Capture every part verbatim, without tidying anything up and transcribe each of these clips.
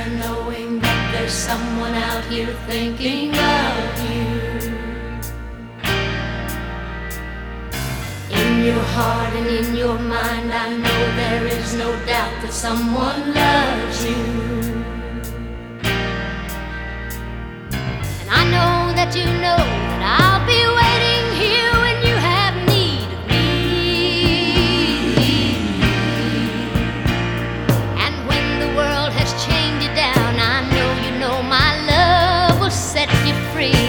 there knowing that there's someone out here thinking of you. In your heart and in your mind, I know there is no doubt that someone loves you. And I know that you know that I'll be waiting here when you have need of me. And when the world has chained you down, I know you know my love will set you free.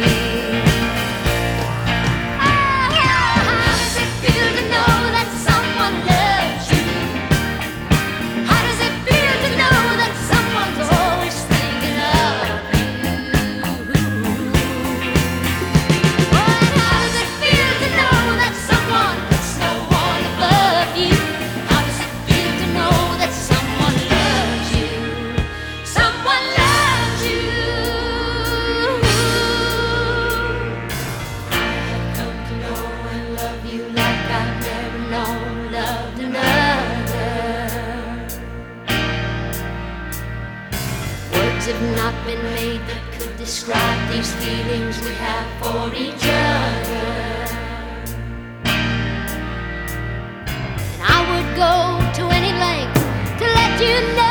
Have not been made that could describe these feelings we have for each other. And I would go to any length to let you know